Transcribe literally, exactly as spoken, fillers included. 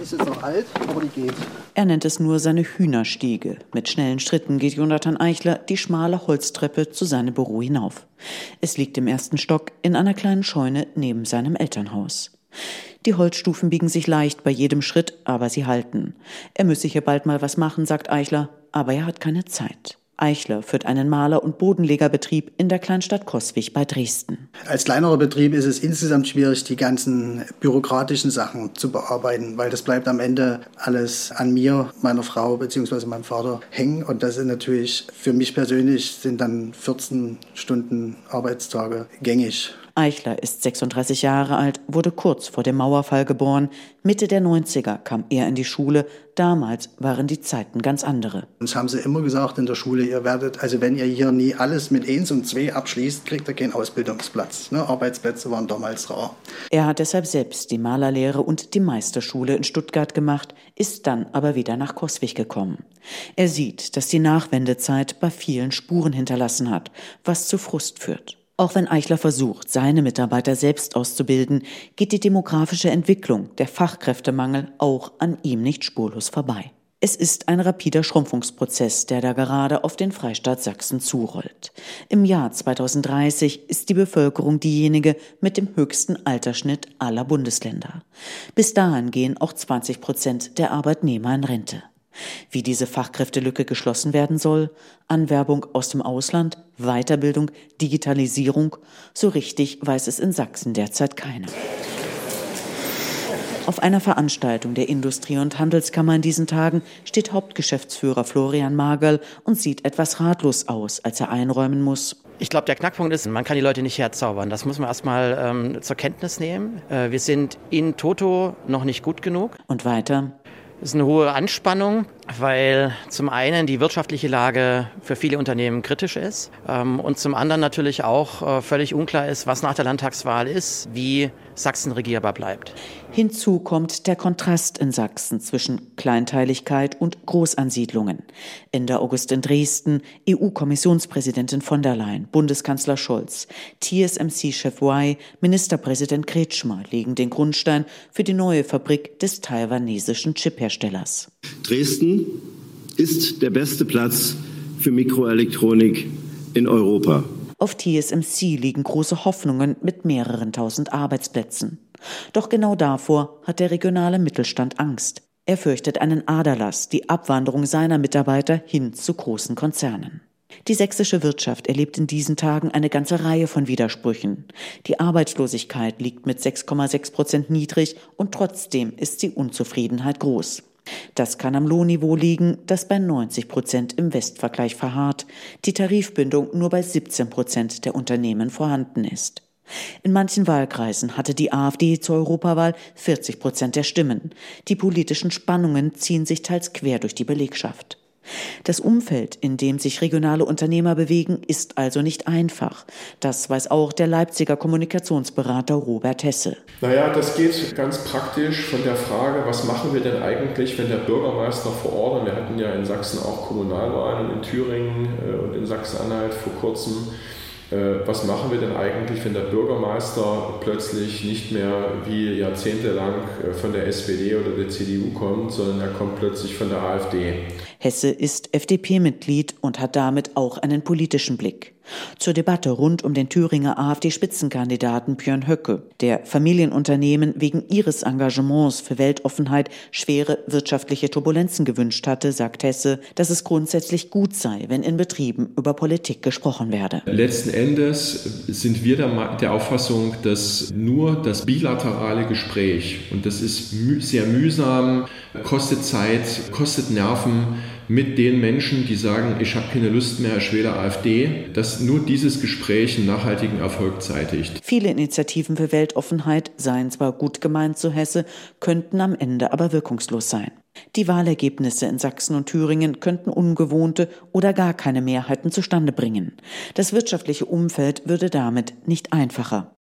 ist jetzt noch alt, aber die geht. Er nennt es nur seine Hühnerstiege. Mit schnellen Schritten geht Jonathan Eichler die schmale Holztreppe zu seinem Büro hinauf. Es liegt im ersten Stock in einer kleinen Scheune neben seinem Elternhaus. Die Holzstufen biegen sich leicht bei jedem Schritt, aber sie halten. Er müsse hier bald mal was machen, sagt Eichler, aber er hat keine Zeit. Eichler führt einen Maler- und Bodenlegerbetrieb in der Kleinstadt Coswig bei Dresden. Als kleinerer Betrieb ist es insgesamt schwierig, die ganzen bürokratischen Sachen zu bearbeiten, weil das bleibt am Ende alles an mir, meiner Frau bzw. meinem Vater hängen. Und das ist natürlich, für mich persönlich sind dann vierzehn Stunden Arbeitstage gängig. Eichler ist sechsunddreißig Jahre alt, wurde kurz vor dem Mauerfall geboren. Mitte der neunziger kam er in die Schule. Damals waren die Zeiten ganz andere. Uns haben sie immer gesagt in der Schule, ihr werdet, also wenn ihr hier nie alles mit eins und zwei abschließt, kriegt ihr keinen Ausbildungsplatz. Ne? Arbeitsplätze waren damals rar. Er hat deshalb selbst die Malerlehre und die Meisterschule in Stuttgart gemacht, ist dann aber wieder nach Coswig gekommen. Er sieht, dass die Nachwendezeit bei vielen Spuren hinterlassen hat, was zu Frust führt. Auch wenn Eichler versucht, seine Mitarbeiter selbst auszubilden, geht die demografische Entwicklung, der Fachkräftemangel, auch an ihm nicht spurlos vorbei. Es ist ein rapider Schrumpfungsprozess, der da gerade auf den Freistaat Sachsen zurollt. Im Jahr zweitausenddreißig ist die Bevölkerung diejenige mit dem höchsten Altersschnitt aller Bundesländer. Bis dahin gehen auch zwanzig Prozent der Arbeitnehmer in Rente. Wie diese Fachkräftelücke geschlossen werden soll? Anwerbung aus dem Ausland, Weiterbildung, Digitalisierung? So richtig weiß es in Sachsen derzeit keiner. Auf einer Veranstaltung der Industrie- und Handelskammer in diesen Tagen steht Hauptgeschäftsführer Florian Magerl und sieht etwas ratlos aus, als er einräumen muss. Ich glaube, der Knackpunkt ist, man kann die Leute nicht herzaubern. Das muss man erstmal ähm, zur Kenntnis nehmen. Äh, wir sind in toto noch nicht gut genug. Und weiter. Es ist eine hohe Anspannung, weil zum einen die wirtschaftliche Lage für viele Unternehmen kritisch ist ähm, und zum anderen natürlich auch äh, völlig unklar ist, was nach der Landtagswahl ist, wie Sachsen regierbar bleibt. Hinzu kommt der Kontrast in Sachsen zwischen Kleinteiligkeit und Großansiedlungen. Ende August in Dresden, E U-Kommissionspräsidentin von der Leyen, Bundeskanzler Scholz, T S M C-Chef Wei, Ministerpräsident Kretschmer legen den Grundstein für die neue Fabrik des taiwanesischen Chipherstellers. Dresden ist der beste Platz für Mikroelektronik in Europa. Auf T S M C liegen große Hoffnungen mit mehreren tausend Arbeitsplätzen. Doch genau davor hat der regionale Mittelstand Angst. Er fürchtet einen Aderlass, die Abwanderung seiner Mitarbeiter hin zu großen Konzernen. Die sächsische Wirtschaft erlebt in diesen Tagen eine ganze Reihe von Widersprüchen. Die Arbeitslosigkeit liegt mit sechs Komma sechs Prozent niedrig und trotzdem ist die Unzufriedenheit groß. Das kann am Lohnniveau liegen, das bei neunzig Prozent im Westvergleich verharrt, die Tarifbindung nur bei siebzehn Prozent der Unternehmen vorhanden ist. In manchen Wahlkreisen hatte die AfD zur Europawahl vierzig Prozent der Stimmen. Die politischen Spannungen ziehen sich teils quer durch die Belegschaft. Das Umfeld, in dem sich regionale Unternehmer bewegen, ist also nicht einfach. Das weiß auch der Leipziger Kommunikationsberater Robert Hesse. Naja, das geht ganz praktisch von der Frage, was machen wir denn eigentlich, wenn der Bürgermeister vor Ort, und wir hatten ja in Sachsen auch Kommunalwahlen, in Thüringen und in Sachsen-Anhalt vor kurzem, was machen wir denn eigentlich, wenn der Bürgermeister plötzlich nicht mehr wie jahrzehntelang von der S P D oder der C D U kommt, sondern er kommt plötzlich von der AfD? Hesse ist F D P-Mitglied und hat damit auch einen politischen Blick. Zur Debatte rund um den Thüringer AfD-Spitzenkandidaten Björn Höcke, der Familienunternehmen wegen ihres Engagements für Weltoffenheit schwere wirtschaftliche Turbulenzen gewünscht hatte, sagt Hesse, dass es grundsätzlich gut sei, wenn in Betrieben über Politik gesprochen werde. Letzten Endes sind wir der, der Auffassung, dass nur das bilaterale Gespräch, und das ist mü- sehr mühsam, kostet Zeit, kostet Nerven, mit den Menschen, die sagen, ich habe keine Lust mehr, ich wähle AfD, dass nur dieses Gespräch einen nachhaltigen Erfolg zeitigt. Viele Initiativen für Weltoffenheit seien zwar gut gemeint, so Hesse, könnten am Ende aber wirkungslos sein. Die Wahlergebnisse in Sachsen und Thüringen könnten ungewohnte oder gar keine Mehrheiten zustande bringen. Das wirtschaftliche Umfeld würde damit nicht einfacher.